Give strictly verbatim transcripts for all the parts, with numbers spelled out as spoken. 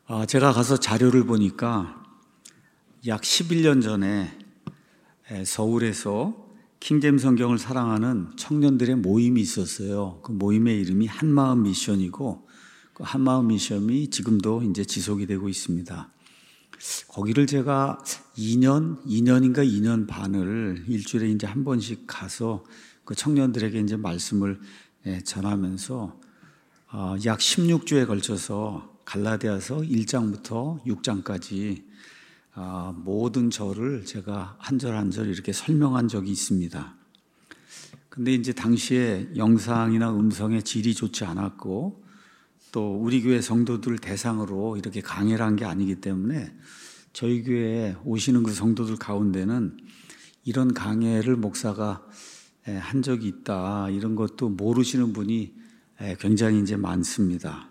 아, 제가 가서 자료를 보니까 약 십일 년 전에 서울에서 킹제임스 성경을 사랑하는 청년들의 모임이 있었어요. 그 모임의 이름이 한마음 미션이고, 그 한마음 미션이 지금도 이제 지속이 되고 있습니다. 거기를 제가 이 년, 이 년인가 이 년 반을 일주일에 이제 한 번씩 가서 그 청년들에게 이제 말씀을 전하면서 약 십육 주에 걸쳐서 갈라디아서 일 장부터 육 장까지 모든 절을 제가 한 절 한 절 이렇게 설명한 적이 있습니다. 근데 이제 당시에 영상이나 음성의 질이 좋지 않았고, 또 우리 교회 성도들 대상으로 이렇게 강의를 한 게 아니기 때문에 저희 교회에 오시는 그 성도들 가운데는 이런 강의를 목사가 한 적이 있다, 이런 것도 모르시는 분이 굉장히 이제 많습니다.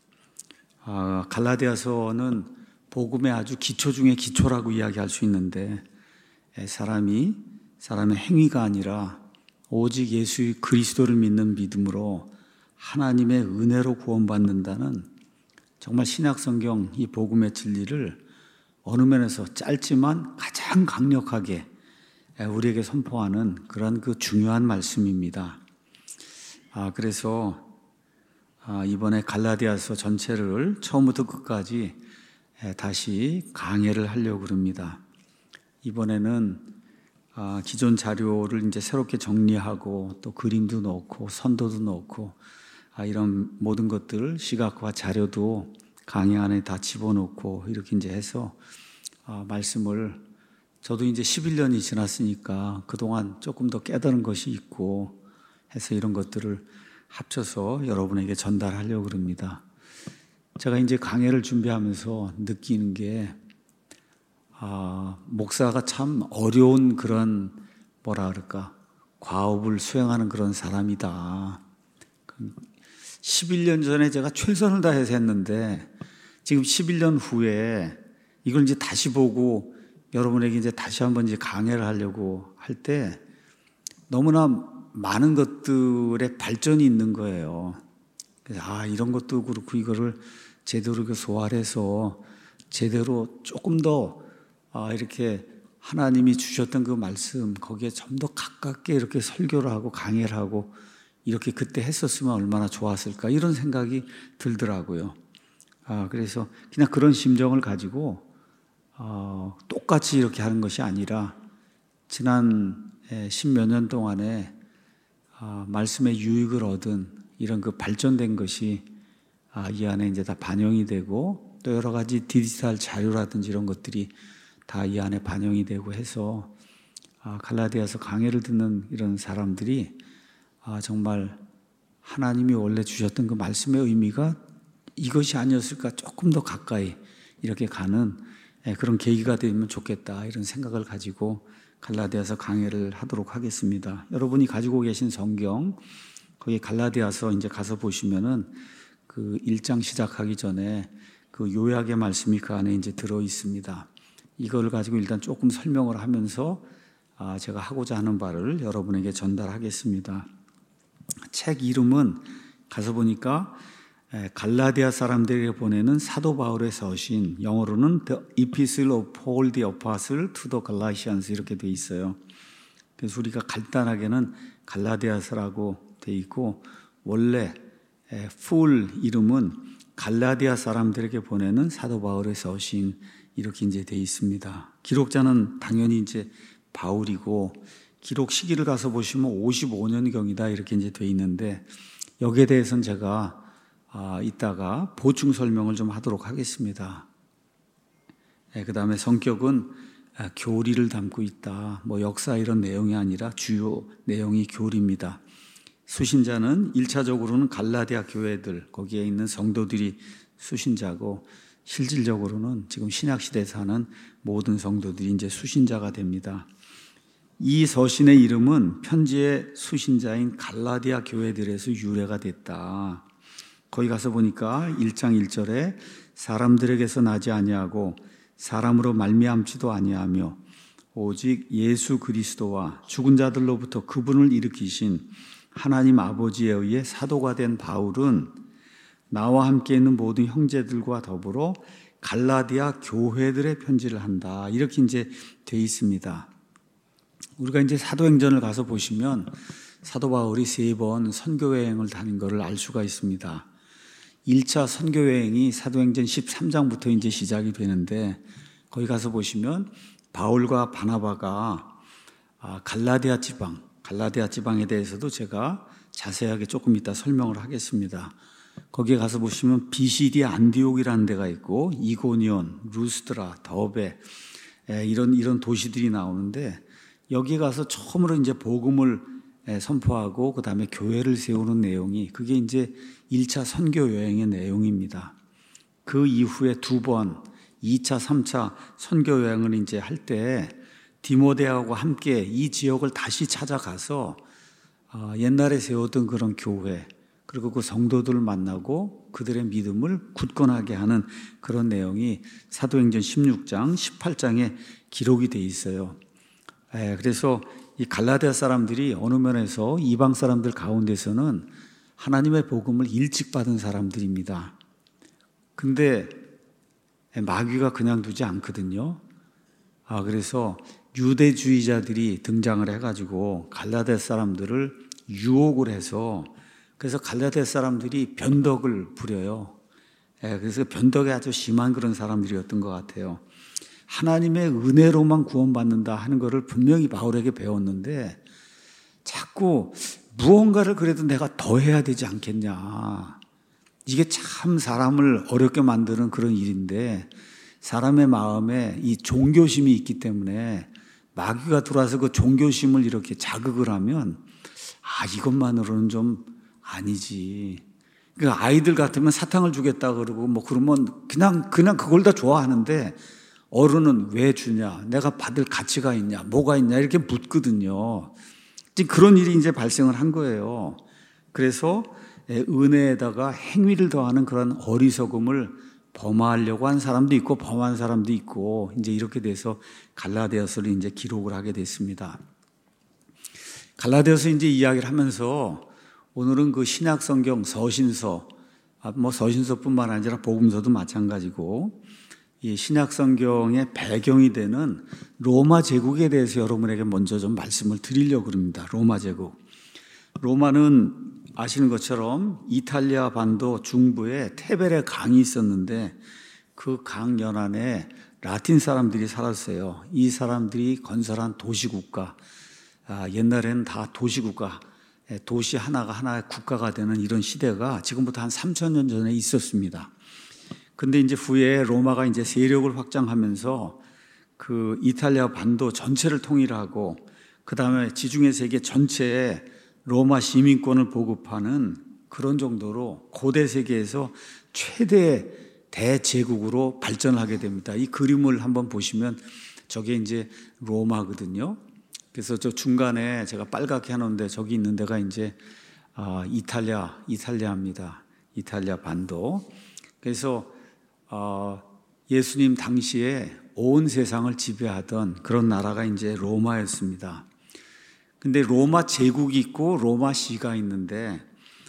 아, 갈라디아서는 복음의 아주 기초 중에 기초라고 이야기할 수 있는데, 사람이 사람의 행위가 아니라 오직 예수 그리스도를 믿는 믿음으로 하나님의 은혜로 구원받는다는 정말 신약성경 이 복음의 진리를 어느 면에서 짧지만 가장 강력하게 우리에게 선포하는 그런 그 중요한 말씀입니다. 아, 그래서 이번에 갈라디아서 전체를 처음부터 끝까지 다시 강해를 하려고 합니다. 이번에는 기존 자료를 이제 새롭게 정리하고 또 그림도 넣고 선도도 넣고 이런 모든 것들을 시각화 자료도 강의 안에 다 집어넣고 이렇게 이제 해서 말씀을, 저도 이제 십일 년이 지났으니까 그동안 조금 더 깨달은 것이 있고 해서 이런 것들을 합쳐서 여러분에게 전달하려고 합니다. 제가 이제 강해를 준비하면서 느끼는 게, 아, 목사가 참 어려운 그런, 뭐라 그럴까, 과업을 수행하는 그런 사람이다. 십일 년 전에 제가 최선을 다해서 했는데, 지금 십일 년 후에 이걸 이제 다시 보고 여러분에게 이제 다시 한번 이제 강해를 하려고 할 때 너무나 많은 것들의 발전이 있는 거예요. 그래서 아, 이런 것도 그렇고 이거를 제대로 소화해서 제대로 조금 더 아, 이렇게 하나님이 주셨던 그 말씀 거기에 좀 더 가깝게 이렇게 설교를 하고 강의를 하고 이렇게 그때 했었으면 얼마나 좋았을까, 이런 생각이 들더라고요. 아, 그래서 그냥 그런 심정을 가지고 어, 똑같이 이렇게 하는 것이 아니라 지난 십몇 년 동안에 아, 말씀의 유익을 얻은 이런 그 발전된 것이 아, 이 안에 이제 다 반영이 되고, 또 여러 가지 디지털 자료라든지 이런 것들이 다 이 안에 반영이 되고 해서 아, 갈라디아서 강해를 듣는 이런 사람들이 아, 정말 하나님이 원래 주셨던 그 말씀의 의미가 이것이 아니었을까, 조금 더 가까이 이렇게 가는 그런 계기가 되면 좋겠다, 이런 생각을 가지고 갈라디아서 강해를 하도록 하겠습니다. 여러분이 가지고 계신 성경, 거기 갈라디아서 이제 가서 보시면은 그 일 장 시작하기 전에 그 요약의 말씀이 그 안에 이제 들어 있습니다. 이걸 가지고 일단 조금 설명을 하면서 아, 제가 하고자 하는 바를 여러분에게 전달하겠습니다. 책 이름은 가서 보니까 갈라디아 사람들에게 보내는 사도 바울의 서신, 영어로는 The Epistle of Paul the Apostle to the Galatians 이렇게 돼 있어요. 그래서 우리가 간단하게는 갈라디아서라고 돼 있고, 원래 풀 이름은 갈라디아 사람들에게 보내는 사도 바울의 서신 이렇게 이제 돼 있습니다. 기록자는 당연히 이제 바울이고, 기록 시기를 가서 보시면 오십오 년경이다 이렇게 이제 돼 있는데, 여기에 대해서는 제가 아, 이따가 보충 설명을 좀 하도록 하겠습니다. 네, 그 다음에 성격은 아, 교리를 담고 있다, 뭐 역사 이런 내용이 아니라 주요 내용이 교리입니다. 수신자는 일차적으로는 갈라디아 교회들, 거기에 있는 성도들이 수신자고, 실질적으로는 지금 신약시대에 사는 모든 성도들이 이제 수신자가 됩니다. 이 서신의 이름은 편지의 수신자인 갈라디아 교회들에서 유래가 됐다. 거기 가서 보니까 일 장 일 절에 사람들에게서 나지 아니하고 사람으로 말미암지도 아니하며 오직 예수 그리스도와 죽은 자들로부터 그분을 일으키신 하나님 아버지에 의해 사도가 된 바울은 나와 함께 있는 모든 형제들과 더불어 갈라디아 교회들의 편지를 한다. 이렇게 이제 돼 있습니다. 우리가 이제 사도행전을 가서 보시면 사도 바울이 세 번 선교 여행을 다닌 것을 알 수가 있습니다. 일 차 선교 여행이 사도행전 십삼 장부터 이제 시작이 되는데 거기 가서 보시면 바울과 바나바가 갈라디아 지방, 갈라디아 지방에 대해서도 제가 자세하게 조금 이따 설명을 하겠습니다. 거기에 가서 보시면 비시디 안디옥이라는 데가 있고 이고니온, 루스드라, 더베 이런 이런 도시들이 나오는데 여기 가서 처음으로 이제 복음을 선포하고 그 다음에 교회를 세우는 내용이 그게 이제 일 차 선교 여행의 내용입니다. 그 이후에 두 번 이 차, 삼 차 선교 여행을 이제 할 때 디모데하고 함께 이 지역을 다시 찾아가서 옛날에 세웠던 그런 교회 그리고 그 성도들을 만나고 그들의 믿음을 굳건하게 하는 그런 내용이 사도행전 십육 장, 십팔 장에 기록이 돼 있어요. 그래서 이 갈라디아 사람들이 어느 면에서 이방 사람들 가운데서는 하나님의 복음을 일찍 받은 사람들입니다. 근데 마귀가 그냥 두지 않거든요. 아, 그래서 유대주의자들이 등장을 해가지고 갈라디아 사람들을 유혹을 해서 그래서 갈라디아 사람들이 변덕을 부려요. 그래서 변덕이 아주 심한 그런 사람들이었던 것 같아요. 하나님의 은혜로만 구원받는다 하는 것을 분명히 바울에게 배웠는데 자꾸 무언가를 그래도 내가 더 해야 되지 않겠냐. 이게 참 사람을 어렵게 만드는 그런 일인데 사람의 마음에 이 종교심이 있기 때문에 마귀가 들어와서 그 종교심을 이렇게 자극을 하면 아, 이것만으로는 좀 아니지. 그러니까 아이들 같으면 사탕을 주겠다 그러고 뭐 그러면 그냥 그냥 그걸 다 좋아하는데 어른은 왜 주냐? 내가 받을 가치가 있냐? 뭐가 있냐? 이렇게 묻거든요. 그런 일이 이제 발생을 한 거예요. 그래서 은혜에다가 행위를 더하는 그런 어리석음을 범하려고 한 사람도 있고 범한 사람도 있고 이제 이렇게 돼서 갈라디아서를 이제 기록을 하게 됐습니다. 갈라디아서 이제 이야기를 하면서 오늘은 그 신약 성경 서신서, 뭐 서신서뿐만 아니라 복음서도 마찬가지고 이 신약 성경의 배경이 되는 로마 제국에 대해서 여러분에게 먼저 좀 말씀을 드리려고 합니다. 로마 제국. 로마는 아시는 것처럼 이탈리아 반도 중부에 테베레 강이 있었는데 그 강 연안에 라틴 사람들이 살았어요. 이 사람들이 건설한 도시국가, 아, 옛날에는 다 도시국가, 도시 하나가 하나의 국가가 되는 이런 시대가 지금부터 한 삼천 년 전에 있었습니다. 근데 이제 후에 로마가 이제 세력을 확장하면서 그 이탈리아 반도 전체를 통일하고 그 다음에 지중해 세계 전체에 로마 시민권을 보급하는 그런 정도로 고대 세계에서 최대 대제국으로 발전하게 됩니다. 이 그림을 한번 보시면 저게 이제 로마거든요. 그래서 저 중간에 제가 빨갛게 해놓은데 저기 있는 데가 이제 아, 이탈리아, 이탈리아입니다. 이탈리아 반도. 그래서 어, 예수님 당시에 온 세상을 지배하던 그런 나라가 이제 로마였습니다. 근데 로마 제국이 있고 로마시가 있는데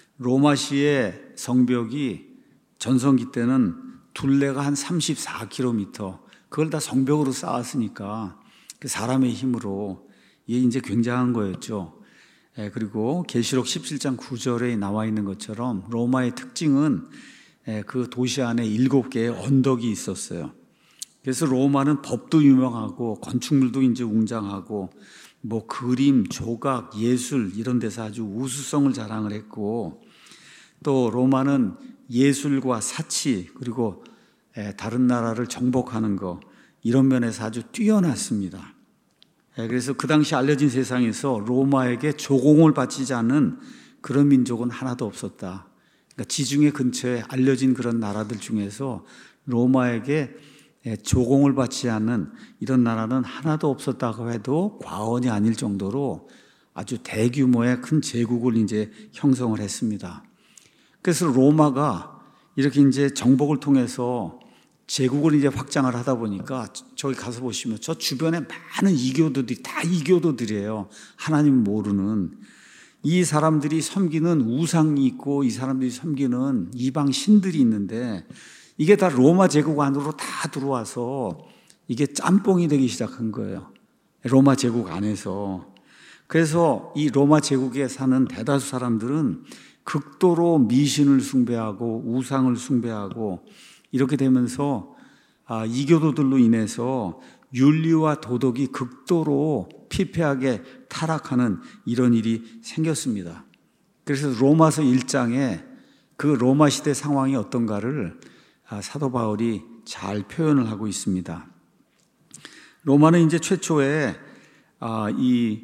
로마시의 성벽이 전성기 때는 둘레가 한 삼십사 킬로미터 그걸 다 성벽으로 쌓았으니까 그 사람의 힘으로 이게 이제 굉장한 거였죠. 예, 그리고 계시록 십칠 장 구 절에 나와 있는 것처럼 로마의 특징은 예, 그 도시 안에 일곱 개의 언덕이 있었어요. 그래서 로마는 법도 유명하고 건축물도 이제 웅장하고 뭐 그림, 조각, 예술 이런 데서 아주 우수성을 자랑을 했고 또 로마는 예술과 사치 그리고 다른 나라를 정복하는 거 이런 면에서 아주 뛰어났습니다. 그래서 그 당시 알려진 세상에서 로마에게 조공을 바치지 않는 그런 민족은 하나도 없었다. 그러니까 지중해 근처에 알려진 그런 나라들 중에서 로마에게 조공을 받지 않는 이런 나라는 하나도 없었다고 해도 과언이 아닐 정도로 아주 대규모의 큰 제국을 이제 형성을 했습니다. 그래서 로마가 이렇게 이제 정복을 통해서 제국을 이제 확장을 하다 보니까 저기 가서 보시면 저 주변에 많은 이교도들이 다 이교도들이에요. 하나님 모르는 이 사람들이 섬기는 우상이 있고 이 사람들이 섬기는 이방 신들이 있는데 이게 다 로마 제국 안으로 다 들어와서 이게 짬뽕이 되기 시작한 거예요. 로마 제국 안에서. 그래서 이 로마 제국에 사는 대다수 사람들은 극도로 미신을 숭배하고 우상을 숭배하고 이렇게 되면서 아, 이교도들로 인해서 윤리와 도덕이 극도로 피폐하게 타락하는 이런 일이 생겼습니다. 그래서 로마서 일 장에 그 로마 시대 상황이 어떤가를 사도 바울이 잘 표현을 하고 있습니다. 로마는 이제 최초에 이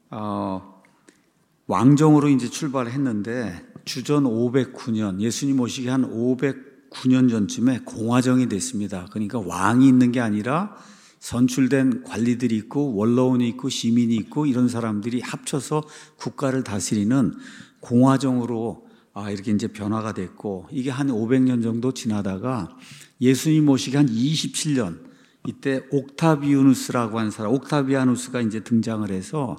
왕정으로 이제 출발을 했는데 주전 오백구 년, 예수님 오시기 한 오백구 년 전쯤에 공화정이 됐습니다. 그러니까 왕이 있는 게 아니라 선출된 관리들이 있고 원로원이 있고 시민이 있고 이런 사람들이 합쳐서 국가를 다스리는 공화정으로 아, 이렇게 이제 변화가 됐고 이게 한 오백 년 정도 지나다가 예수님 오시기 한 이십칠 년 이때 옥타비아누스라고 하는 사람, 옥타비아누스가 이제 등장을 해서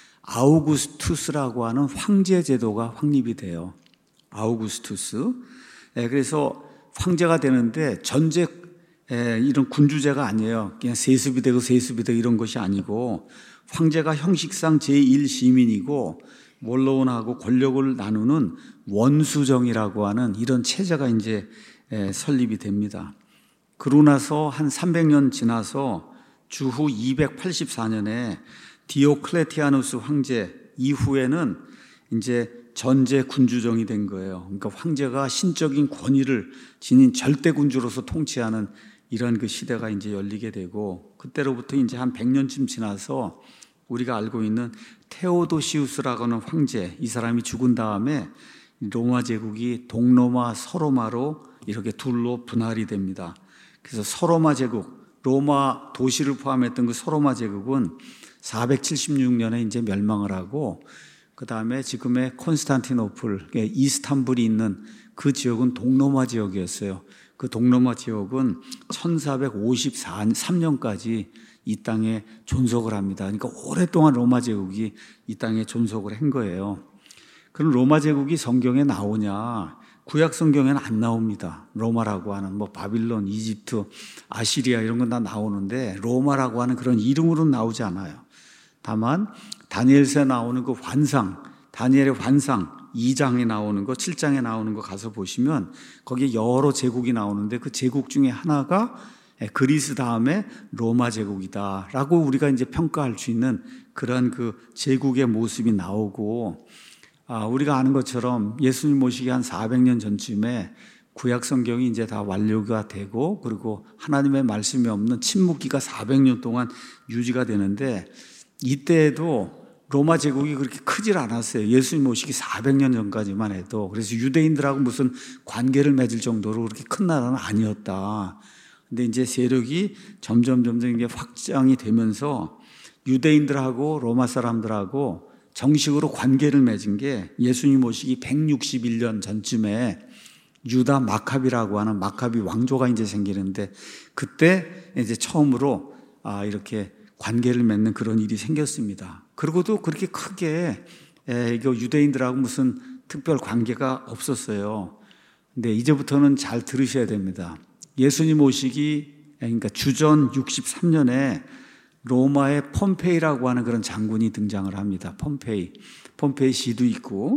아우구스투스라고 하는 황제 제도가 확립이 돼요. 아우구스투스. 네, 그래서 황제가 되는데 전제 이런 군주제가 아니에요. 그냥 세습이 되고 세습이 되고 이런 것이 아니고 황제가 형식상 제일 시민이고 원로원하고 권력을 나누는 원수정이라고 하는 이런 체제가 이제 설립이 됩니다. 그러고 나서 한 삼백 년 지나서 주후 이백팔십사 년에 디오클레티아누스 황제 이후에는 이제 전제 군주정이 된 거예요. 그러니까 황제가 신적인 권위를 지닌 절대 군주로서 통치하는 이런 그 시대가 이제 열리게 되고 그때로부터 이제 한 백 년쯤 지나서 우리가 알고 있는 테오도시우스라고 하는 황제, 이 사람이 죽은 다음에 로마 제국이 동로마, 서로마로 이렇게 둘로 분할이 됩니다. 그래서 서로마 제국, 로마 도시를 포함했던 그 서로마 제국은 사백칠십육 년에 이제 멸망을 하고 그 다음에 지금의 콘스탄티노플, 이스탄불이 있는 그 지역은 동로마 지역이었어요. 그 동로마 지역은 천사백오십삼 년까지 이 땅에 존속을 합니다. 그러니까 오랫동안 로마 제국이 이 땅에 존속을 한 거예요. 그럼 로마 제국이 성경에 나오냐? 구약 성경에는 안 나옵니다. 로마라고 하는 뭐 바빌론, 이집트, 아시리아 이런 건 다 나오는데 로마라고 하는 그런 이름으로는 나오지 않아요. 다만 다니엘서에 나오는 그 환상, 다니엘의 환상 이 장에 나오는 거, 칠 장에 나오는 거 가서 보시면 거기에 여러 제국이 나오는데 그 제국 중에 하나가 그리스 다음에 로마 제국이다라고 우리가 이제 평가할 수 있는 그런 그 제국의 모습이 나오고 아, 우리가 아는 것처럼 예수님 오시기 한 사백 년 전쯤에 구약 성경이 이제 다 완료가 되고 그리고 하나님의 말씀이 없는 침묵기가 사백 년 동안 유지가 되는데 이때에도 로마 제국이 그렇게 크질 않았어요. 예수님 오시기 사백 년 전까지만 해도. 그래서 유대인들하고 무슨 관계를 맺을 정도로 그렇게 큰 나라는 아니었다. 근데 이제 세력이 점점 점점 이게 확장이 되면서 유대인들하고 로마 사람들하고 정식으로 관계를 맺은 게 예수님 오시기 백육십일 년 전쯤에 유다 마카비라고 하는 마카비 왕조가 이제 생기는데 그때 이제 처음으로 아, 이렇게 관계를 맺는 그런 일이 생겼습니다. 그리고도 그렇게 크게 유대인들하고 무슨 특별 관계가 없었어요. 근데 이제부터는 잘 들으셔야 됩니다. 예수님 오시기 그러니까 주전 육십삼 년에 로마의 폼페이라고 하는 그런 장군이 등장을 합니다. 폼페이. 폼페이 시도 있고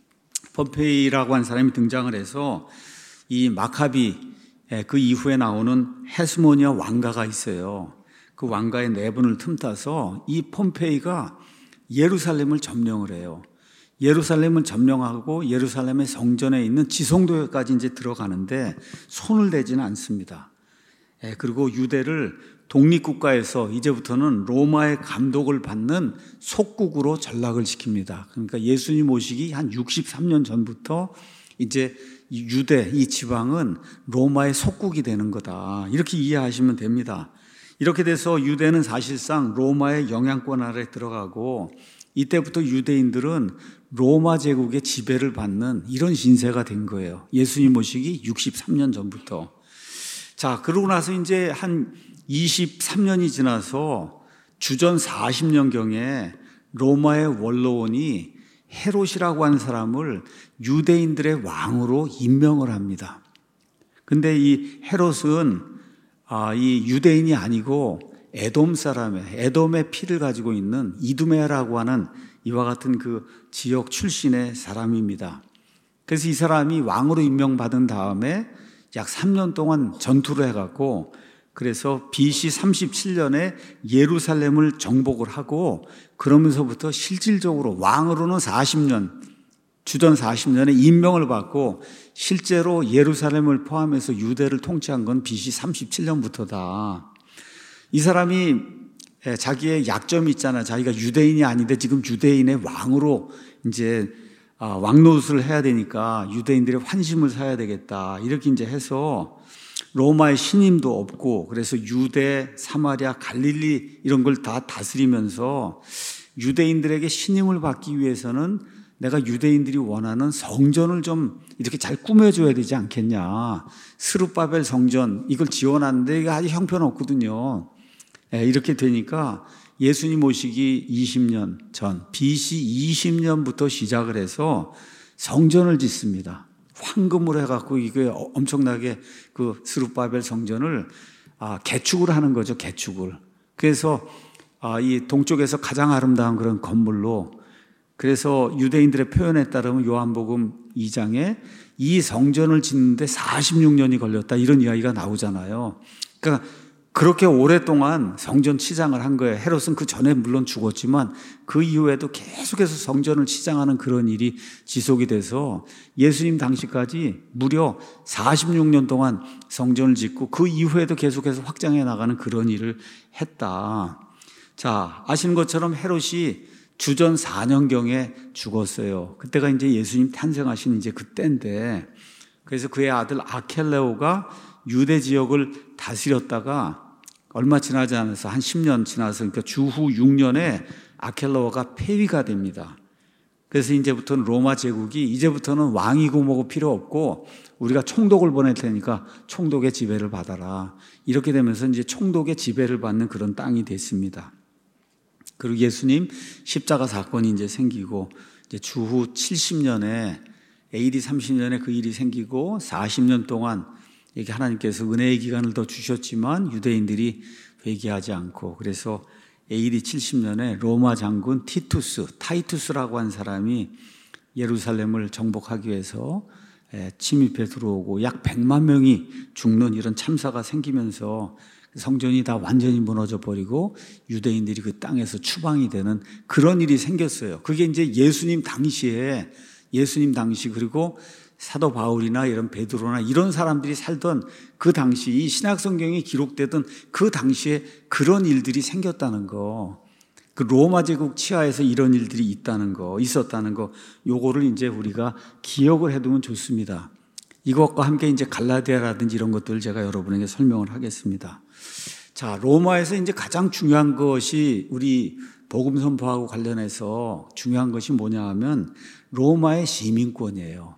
폼페이라고 하는 사람이 등장을 해서 이 마카비 그 이후에 나오는 헤스모니아 왕가가 있어요. 그 왕가의 내분을 틈타서 이 폼페이가 예루살렘을 점령을 해요. 예루살렘을 점령하고 예루살렘의 성전에 있는 지성도에까지 이제 들어가는데 손을 대지는 않습니다. 그리고 유대를 독립국가에서 이제부터는 로마의 감독을 받는 속국으로 전락을 시킵니다. 그러니까 예수님 오시기 한 육십삼 년 전부터 이제 유대 이 지방은 로마의 속국이 되는 거다. 이렇게 이해하시면 됩니다. 이렇게 돼서 유대는 사실상 로마의 영향권 아래 들어가고 이때부터 유대인들은 로마 제국의 지배를 받는 이런 신세가 된 거예요. 예수님 오시기 육십삼 년 전부터. 자, 그러고 나서 이제 한 이십삼 년이 지나서 주전 사십 년경에 로마의 원로원이 헤롯이라고 하는 사람을 유대인들의 왕으로 임명을 합니다. 근데 이 헤롯은 아, 이 유대인이 아니고 에돔 사람의, 에돔의 피를 가지고 있는 이두메라고 하는 이와 같은 그 지역 출신의 사람입니다. 그래서 이 사람이 왕으로 임명받은 다음에 약 삼 년 동안 전투를 해갖고 그래서 비씨 삼십칠 년에 예루살렘을 정복을 하고 그러면서부터 실질적으로 왕으로는 사십 년, 주전 사십 년에 임명을 받고 실제로 예루살렘을 포함해서 유대를 통치한 건 비씨 삼십칠 년부터다. 이 사람이 자기의 약점이 있잖아요. 자기가 유대인이 아닌데 지금 유대인의 왕으로 이제 왕노릇을 해야 되니까 유대인들의 환심을 사야 되겠다. 이렇게 이제 해서 로마의 신임도 없고 그래서 유대, 사마리아, 갈릴리 이런 걸 다 다스리면서 유대인들에게 신임을 받기 위해서는 내가 유대인들이 원하는 성전을 좀 이렇게 잘 꾸며줘야 되지 않겠냐. 스룹바벨 성전 이걸 지어놨는데 이게 아주 형편없거든요. 이렇게 되니까 예수님 오시기 이십 년 전 비씨 이십 년부터 시작을 해서 성전을 짓습니다. 황금으로 해갖고 이게 엄청나게 그 스룹바벨 성전을 아, 개축을 하는 거죠. 개축을. 그래서 아, 이 동쪽에서 가장 아름다운 그런 건물로 그래서 유대인들의 표현에 따르면 요한복음 이 장에 이 성전을 짓는데 사십육 년이 걸렸다 이런 이야기가 나오잖아요. 그러니까 그렇게 오랫동안 성전 치장을 한 거예요. 헤롯은 그 전에 물론 죽었지만 그 이후에도 계속해서 성전을 치장하는 그런 일이 지속이 돼서 예수님 당시까지 무려 사십육 년 동안 성전을 짓고 그 이후에도 계속해서 확장해 나가는 그런 일을 했다. 자, 아시는 것처럼 헤롯이 주전 사 년경에 죽었어요. 그때가 이제 예수님 탄생하신 이제 그때인데 그래서 그의 아들 아켈레오가 유대 지역을 다스렸다가 얼마 지나지 않아서 한 십 년 지나서 그러니까 주후 육 년에 아켈레오가 폐위가 됩니다. 그래서 이제부터는 로마 제국이 이제부터는 왕이고 뭐고 필요 없고 우리가 총독을 보낼 테니까 총독의 지배를 받아라. 이렇게 되면서 이제 총독의 지배를 받는 그런 땅이 됐습니다. 그리고 예수님 십자가 사건이 이제 생기고 이제 주후 칠십 년에 에이디 삼십 년에 그 일이 생기고 사십 년 동안 이렇게 하나님께서 은혜의 기간을 더 주셨지만 유대인들이 회개하지 않고 그래서 에이디 칠십 년에 로마 장군 티투스, 타이투스라고 한 사람이 예루살렘을 정복하기 위해서 침입해 들어오고 약 백만 명이 죽는 이런 참사가 생기면서 성전이 다 완전히 무너져 버리고 유대인들이 그 땅에서 추방이 되는 그런 일이 생겼어요. 그게 이제 예수님 당시에 예수님 당시 그리고 사도 바울이나 이런 베드로나 이런 사람들이 살던 그 당시 이 신약 성경이 기록되던 그 당시에 그런 일들이 생겼다는 거. 그 로마 제국 치하에서 이런 일들이 있다는 거, 있었다는 거. 요거를 이제 우리가 기억을 해두면 좋습니다. 이것과 함께 이제 갈라디아라든지 이런 것들을 제가 여러분에게 설명을 하겠습니다. 자, 로마에서 이제 가장 중요한 것이 우리 복음 선포하고 관련해서 중요한 것이 뭐냐 하면 로마의 시민권이에요.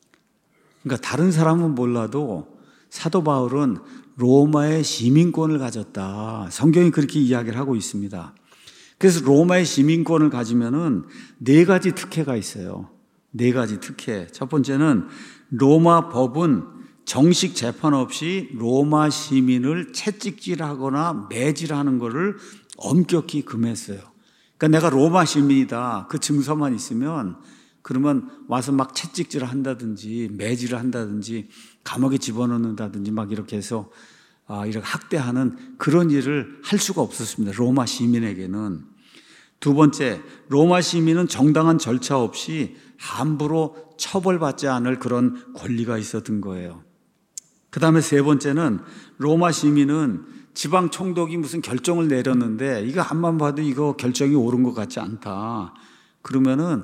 그러니까 다른 사람은 몰라도 사도 바울은 로마의 시민권을 가졌다. 성경이 그렇게 이야기를 하고 있습니다. 그래서 로마의 시민권을 가지면은 네 가지 특혜가 있어요. 네 가지 특혜. 첫 번째는 로마 법은 정식 재판 없이 로마 시민을 채찍질하거나 매질하는 것을 엄격히 금했어요. 그러니까 내가 로마 시민이다. 그 증서만 있으면 그러면 와서 막 채찍질을 한다든지 매질을 한다든지 감옥에 집어넣는다든지 막 이렇게 해서 아, 이렇게 학대하는 그런 일을 할 수가 없었습니다. 로마 시민에게는. 두 번째, 로마 시민은 정당한 절차 없이 함부로 처벌받지 않을 그런 권리가 있었던 거예요. 그 다음에 세 번째는 로마 시민은 지방 총독이 무슨 결정을 내렸는데 이거 한번 봐도 이거 결정이 옳은 것 같지 않다. 그러면은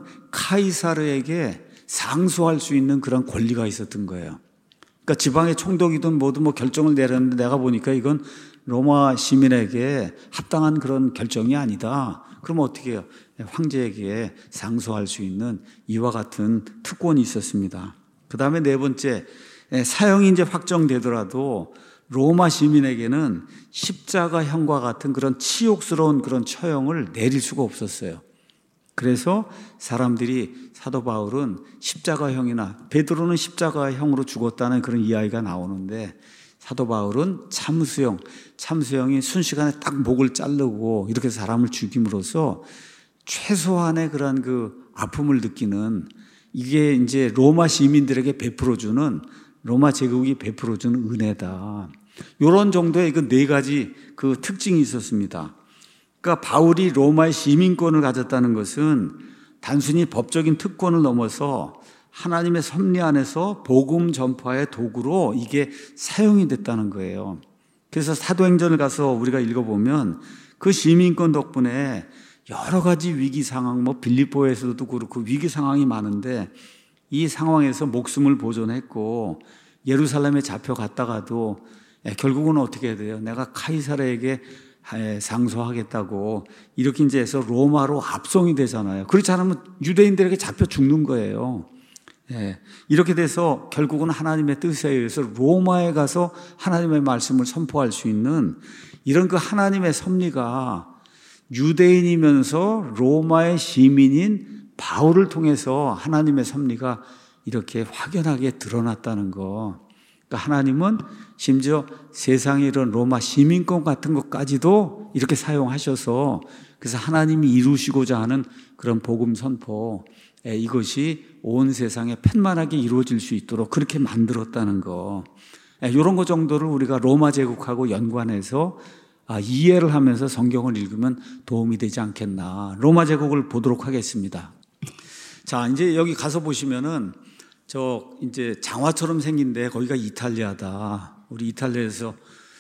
카이사르에게 상소할 수 있는 그런 권리가 있었던 거예요. 그러니까 지방의 총독이든 뭐든 뭐 결정을 내렸는데 내가 보니까 이건 로마 시민에게 합당한 그런 결정이 아니다. 그러면 어떻게 해요? 황제에게 상소할 수 있는 이와 같은 특권이 있었습니다. 그 다음에 네 번째, 사형이 이제 확정되더라도 로마 시민에게는 십자가형과 같은 그런 치욕스러운 그런 처형을 내릴 수가 없었어요. 그래서 사람들이 사도 바울은 십자가형이나 베드로는 십자가형으로 죽었다는 그런 이야기가 나오는데 사도 바울은 참수형, 참수형이 순식간에 딱 목을 자르고 이렇게 사람을 죽임으로써 최소한의 그런 그 아픔을 느끼는, 이게 이제 로마 시민들에게 베풀어주는, 로마 제국이 베풀어주는 은혜다. 이런 정도의 그 네 가지 그 특징이 있었습니다. 그러니까 바울이 로마의 시민권을 가졌다는 것은 단순히 법적인 특권을 넘어서 하나님의 섭리 안에서 복음 전파의 도구로 이게 사용이 됐다는 거예요. 그래서 사도행전을 가서 우리가 읽어보면 그 시민권 덕분에 여러 가지 위기 상황, 뭐 빌립보에서도 그렇고 위기 상황이 많은데 이 상황에서 목숨을 보존했고, 예루살렘에 잡혀갔다가도 결국은 어떻게 해야 돼요? 내가 카이사르에게 상소하겠다고 이렇게 이제 해서 로마로 압송이 되잖아요. 그렇지 않으면 유대인들에게 잡혀 죽는 거예요. 예, 이렇게 돼서 결국은 하나님의 뜻에 의해서 로마에 가서 하나님의 말씀을 선포할 수 있는 이런 그 하나님의 섭리가 유대인이면서 로마의 시민인 바울을 통해서 하나님의 섭리가 이렇게 확연하게 드러났다는 거. 그러니까 하나님은 심지어 세상에 이런 로마 시민권 같은 것까지도 이렇게 사용하셔서, 그래서 하나님이 이루시고자 하는 그런 복음 선포, 이것이 온 세상에 편만하게 이루어질 수 있도록 그렇게 만들었다는 거. 이런 것 정도를 우리가 로마 제국하고 연관해서 이해를 하면서 성경을 읽으면 도움이 되지 않겠나. 로마 제국을 보도록 하겠습니다. 자, 이제 여기 가서 보시면은 저 이제 장화처럼 생긴데 거기가 이탈리아다. 우리 이탈리아에서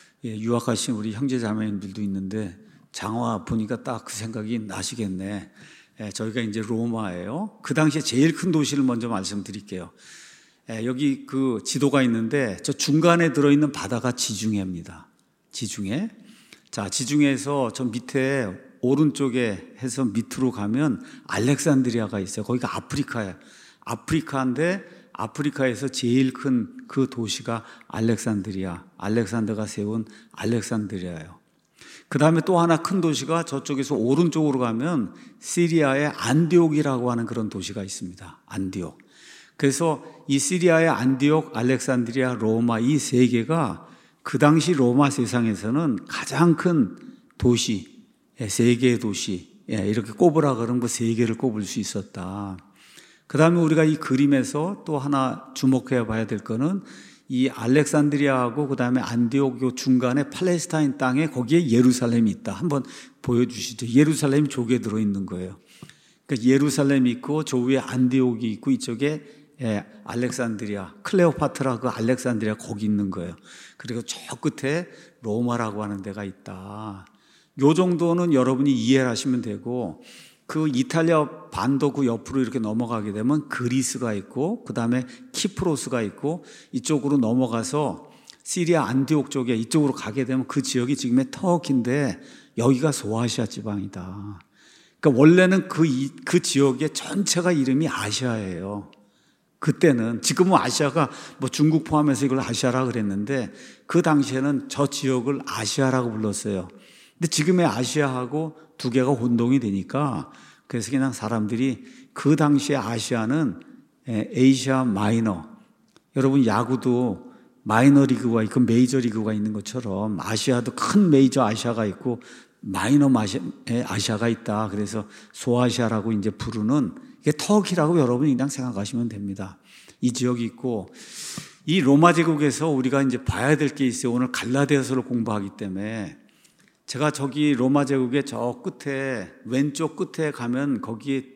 유학하신 우리 형제 자매님들도 있는데 장화 보니까 딱 그 생각이 나시겠네. 예, 저희가 이제 로마예요. 그 당시에 제일 큰 도시를 먼저 말씀드릴게요. 예, 여기 그 지도가 있는데 저 중간에 들어있는 바다가 지중해입니다. 지중해. 자, 지중해에서 저 밑에 오른쪽에 해서 밑으로 가면 알렉산드리아가 있어요. 거기가 아프리카예요. 아프리카인데 아프리카에서 제일 큰 그 도시가 알렉산드리아. 알렉산더가 세운 알렉산드리아예요. 그 다음에 또 하나 큰 도시가 저쪽에서 오른쪽으로 가면 시리아의 안디옥이라고 하는 그런 도시가 있습니다. 안디옥. 그래서 이 시리아의 안디옥, 알렉산드리아, 로마 이 세 개가 그 당시 로마 세상에서는 가장 큰 도시, 세 개의 도시, 이렇게 꼽으라 그러면 그 세 개를 꼽을 수 있었다. 그 다음에 우리가 이 그림에서 또 하나 주목해 봐야 될 거는 이 알렉산드리아하고 그 다음에 안디옥 요 중간에 팔레스타인 땅에 거기에 예루살렘이 있다. 한번 보여주시죠. 예루살렘이 조개 들어있는 거예요. 그러니까 예루살렘이 있고 저 위에 안디옥이 있고 이쪽에 예, 알렉산드리아, 클레오파트라 그 알렉산드리아 거기 있는 거예요. 그리고 저 끝에 로마라고 하는 데가 있다. 요 정도는 여러분이 이해를 하시면 되고, 그 이탈리아 반도 그 옆으로 이렇게 넘어가게 되면 그리스가 있고 그 다음에 키프로스가 있고 이쪽으로 넘어가서 시리아 안디옥 쪽에 이쪽으로 가게 되면 그 지역이 지금의 터키인데 여기가 소아시아 지방이다. 그러니까 원래는 그, 그 지역의 전체가 이름이 아시아예요. 그때는, 지금은 아시아가 뭐 중국 포함해서 이걸 아시아라 그랬는데 그 당시에는 저 지역을 아시아라고 불렀어요. 근데 지금의 아시아하고 두 개가 혼동이 되니까 그래서 그냥 사람들이 그 당시에 아시아는 에이시아 마이너, 여러분 야구도 마이너 리그가 있고 메이저 리그가 있는 것처럼 아시아도 큰 메이저 아시아가 있고 마이너 아시아가 있다. 그래서 소아시아라고 이제 부르는 이게 터키라고 여러분이 그냥 생각하시면 됩니다. 이 지역이 있고, 이 로마 제국에서 우리가 이제 봐야 될 게 있어요. 오늘 갈라디아서를 공부하기 때문에 제가 저기 로마 제국의 저 끝에 왼쪽 끝에 가면 거기에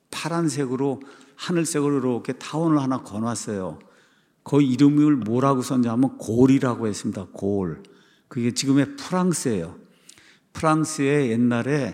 파란색으로 하늘색으로 이렇게 타원을 하나 거놨어요. 그 이름을 뭐라고 썼냐면 골이라고 했습니다. 골. 그게 지금의 프랑스예요. 프랑스의 옛날에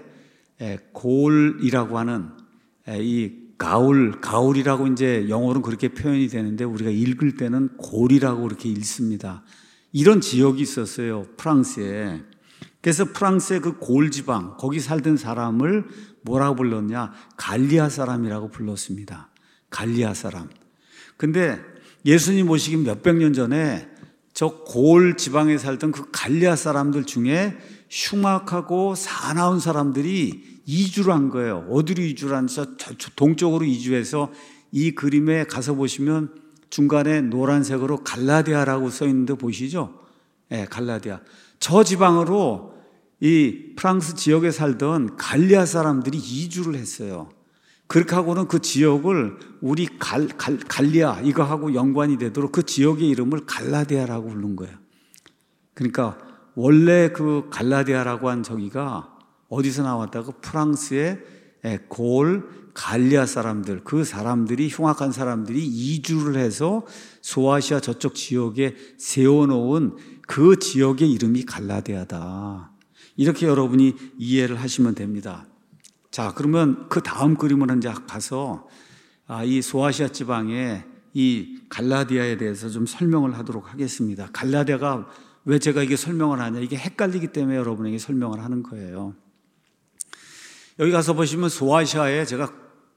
골이라고 하는 이 가울, 가울이라고 이제 영어로는 그렇게 표현이 되는데 우리가 읽을 때는 골이라고 그렇게 읽습니다. 이런 지역이 있었어요. 프랑스에. 그래서 프랑스의 그 골 지방, 거기 살던 사람을 뭐라고 불렀냐? 갈리아 사람이라고 불렀습니다. 갈리아 사람. 근데 예수님 오시기 몇백 년 전에 저 골 지방에 살던 그 갈리아 사람들 중에 흉악하고 사나운 사람들이 이주를 한 거예요. 어디로 이주를 한서 동쪽으로 이주해서 이 그림에 가서 보시면 중간에 노란색으로 갈라디아라고 써 있는데 보시죠? 예, 네, 갈라디아. 저 지방으로 이 프랑스 지역에 살던 갈리아 사람들이 이주를 했어요. 그렇게 하고는 그 지역을 우리 갈, 갈, 갈리아 이거하고 연관이 되도록 그 지역의 이름을 갈라디아라고 부른 거예요. 그러니까 원래 그 갈라디아라고 한 저기가 어디서 나왔다고? 프랑스의 골 갈리아 사람들, 그 사람들이 흉악한 사람들이 이주를 해서 소아시아 저쪽 지역에 세워놓은 그 지역의 이름이 갈라디아다. 이렇게 여러분이 이해를 하시면 됩니다. 자, 그러면 그 다음 그림을 이제 가서 아, 이 소아시아 지방의 이 갈라디아에 대해서 좀 설명을 하도록 하겠습니다. 갈라디아가 왜 제가 이게 설명을 하냐? 이게 헷갈리기 때문에 여러분에게 설명을 하는 거예요. 여기 가서 보시면 소아시아에 제가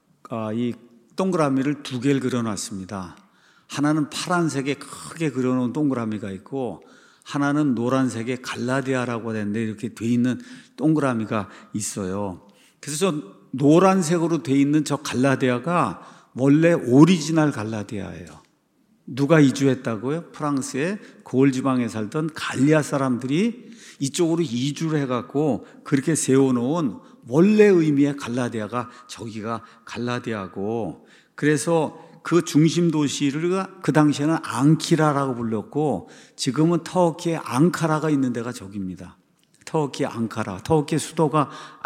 아, 이 동그라미를 두 개를 그려놨습니다. 하나는 파란색에 크게 그려놓은 동그라미가 있고 하나는 노란색에 갈라디아라고 되는데 이렇게 돼 있는 동그라미가 있어요. 그래서 저 노란색으로 돼 있는 저 갈라디아가 원래 오리지널 갈라디아예요. 누가 이주했다고요? 프랑스의 고을 지방에 살던 갈리아 사람들이 이쪽으로 이주를 해갖고 그렇게 세워놓은 원래 의미의 갈라디아가 저기가 갈라디아고, 그래서 그 중심 도시를 그 당시에는 앙키라라고 불렀고 지금은 터키의 앙카라가 있는 데가 저기입니다. 터키 앙카라, 터키 수도가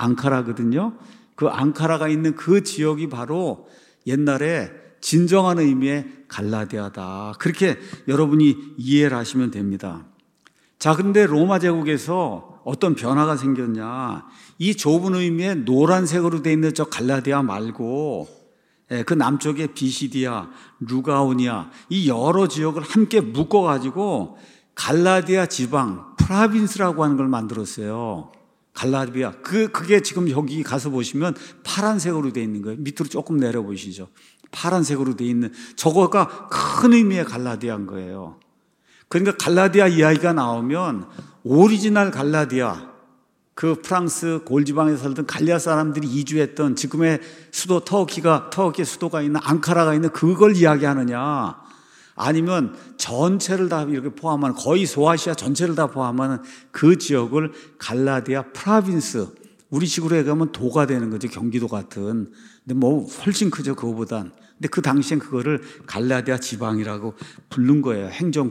앙카라거든요. 그 앙카라가 있는 그 지역이 바로 옛날에 진정한 의미의 갈라디아다. 그렇게 여러분이 이해를 하시면 됩니다. 자, 그런데 로마 제국에서 어떤 변화가 생겼냐? 이 좁은 의미의 노란색으로 되어 있는 저 갈라디아 말고 그 남쪽의 비시디아, 루가오니아 이 여러 지역을 함께 묶어가지고 갈라디아 지방, 프라빈스라고 하는 걸 만들었어요. 갈라디아. 그, 그게 지금 여기 가서 보시면 파란색으로 되어 있는 거예요. 밑으로 조금 내려보시죠. 파란색으로 되어 있는 저거가 큰 의미의 갈라디아인 거예요. 그러니까 갈라디아 이야기가 나오면 오리지널 갈라디아, 그 프랑스 골지방에 살던 갈리아 사람들이 이주했던 지금의 수도 터키가, 터키 수도가 있는 앙카라가 있는 그걸 이야기하느냐, 아니면 전체를 다 이렇게 포함하는, 거의 소아시아 전체를 다 포함하는 그 지역을 갈라디아 프라빈스, 우리식으로 얘기하면 도가 되는 거죠. 경기도 같은. 근데 뭐 훨씬 크죠, 그거보단. 근데 그 당시엔 그거를 갈라디아 지방이라고 부른 거예요.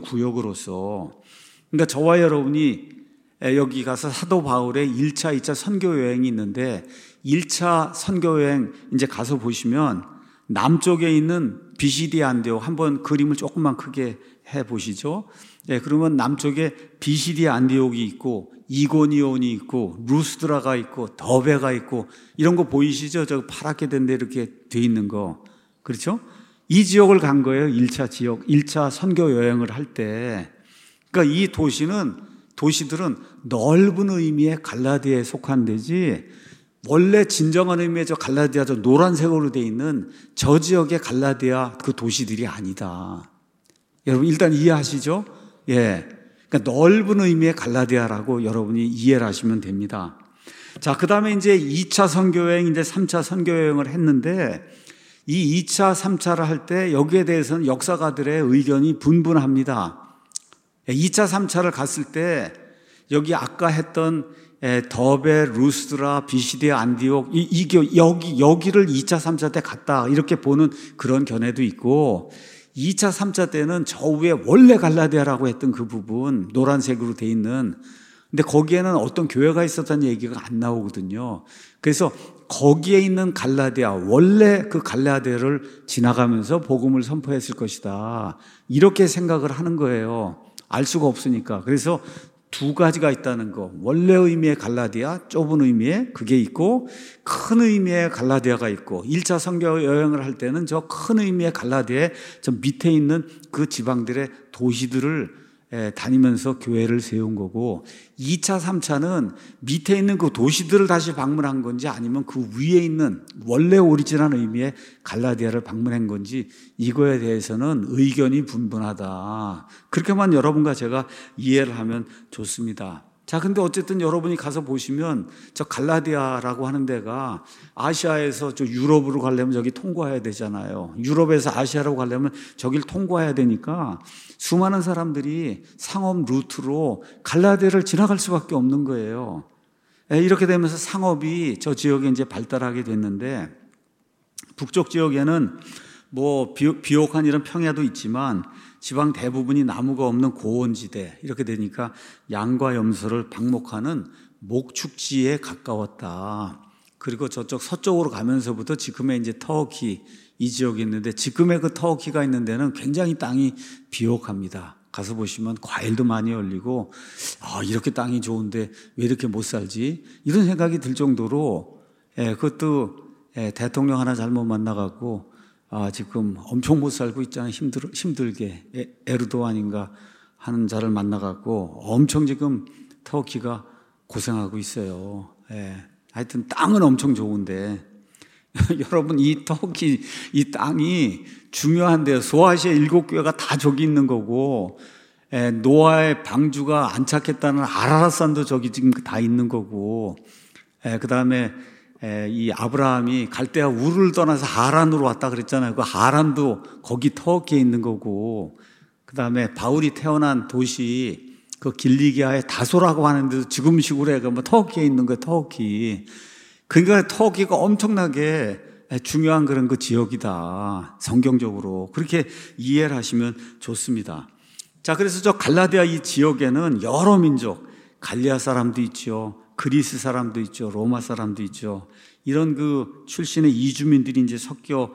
행정구역으로서. 그러니까 저와 여러분이 여기 가서 사도 바울의 일 차, 이 차 선교 여행이 있는데 일 차 선교 여행 이제 가서 보시면 남쪽에 있는 비시디 안디옥, 한번 그림을 조금만 크게 해 보시죠. 예, 그러면 남쪽에 비시디 안디옥이 있고 이고니온이 있고 루스드라가 있고 더베가 있고 이런 거 보이시죠? 저 파랗게 된 데 이렇게 돼 있는 거. 그렇죠? 이 지역을 간 거예요. 일 차 지역, 일 차 선교 여행을 할 때. 그러니까 이 도시는, 도시들은 넓은 의미의 갈라디아에 속한 데지 원래 진정한 의미의 저 갈라디아, 저 노란색으로 돼 있는 저 지역의 갈라디아 그 도시들이 아니다. 여러분 일단 이해하시죠? 예. 그러니까 넓은 의미의 갈라디아라고 여러분이 이해를 하시면 됩니다. 자, 그 다음에 이제 이 차 선교여행, 이제 삼 차 선교여행을 했는데 이 이 차, 삼 차를 할 때 여기에 대해서는 역사가들의 의견이 분분합니다. 이 차, 삼 차를 갔을 때 여기 아까 했던 더베, 루스드라, 비시디, 안디옥 이, 이 여기 여기를 이 차, 삼 차 때 갔다 이렇게 보는 그런 견해도 있고, 이 차, 삼 차 때는 저 위에 원래 갈라디아라고 했던 그 부분 노란색으로 돼 있는, 근데 거기에는 어떤 교회가 있었다는 얘기가 안 나오거든요. 그래서 거기에 있는 갈라디아, 원래 그 갈라디아를 지나가면서 복음을 선포했을 것이다 이렇게 생각을 하는 거예요. 알 수가 없으니까. 그래서 두 가지가 있다는 거, 원래 의미의 갈라디아, 좁은 의미의 그게 있고 큰 의미의 갈라디아가 있고, 일 차 선교 여행을 할 때는 저 큰 의미의 갈라디아의 저 밑에 있는 그 지방들의 도시들을 다니면서 교회를 세운 거고, 이 차, 삼 차는 밑에 있는 그 도시들을 다시 방문한 건지 아니면 그 위에 있는 원래 오리지널 의미의 갈라디아를 방문한 건지 이거에 대해서는 의견이 분분하다. 그렇게만 여러분과 제가 이해를 하면 좋습니다. 자, 근데 어쨌든 여러분이 가서 보시면 저 갈라디아라고 하는 데가 아시아에서 저 유럽으로 가려면 저기 통과해야 되잖아요. 유럽에서 아시아로 가려면 저길 통과해야 되니까 수많은 사람들이 상업 루트로 갈라디아를 지나갈 수밖에 없는 거예요. 이렇게 되면서 상업이 저 지역에 이제 발달하게 됐는데, 북쪽 지역에는 뭐 비옥한 이런 평야도 있지만 지방 대부분이 나무가 없는 고원지대, 이렇게 되니까 양과 염소를 방목하는 목축지에 가까웠다. 그리고 저쪽 서쪽으로 가면서부터 지금의 이제 터키 이 지역이 있는데, 지금의 그 터키가 있는 데는 굉장히 땅이 비옥합니다. 가서 보시면 과일도 많이 열리고, 아, 이렇게 땅이 좋은데 왜 이렇게 못 살지? 이런 생각이 들 정도로, 예, 그것도 예, 대통령 하나 잘못 만나갖고 아, 지금 엄청 못 살고 있잖아요. 힘들, 힘들게. 에, 에르도안인가 하는 자를 만나갖고 엄청 지금 터키가 고생하고 있어요. 예. 하여튼 땅은 엄청 좋은데 여러분, 이 터키 이 땅이 중요한데요. 소아시아 일곱 교회가 다 저기 있는 거고, 예, 노아의 방주가 안착했다는 아라랏산도 저기 지금 다 있는 거고, 예, 그 다음에 이 아브라함이 갈대아 우르를 떠나서 하란으로 왔다 그랬잖아요. 그 하란도 거기 터키에 있는 거고, 그 다음에 바울이 태어난 도시 그 길리기아의 다소라고 하는데도 지금식으로 해가 뭐 터키에 있는 거예요. 터키. 그러니까 터키가 엄청나게 중요한 그런 그 지역이다. 성경적으로 그렇게 이해를 하시면 좋습니다. 자, 그래서 저 갈라디아 이 지역에는 여러 민족, 갈리아 사람도 있죠. 그리스 사람도 있죠. 로마 사람도 있죠. 이런 그 출신의 이주민들이 이제 섞여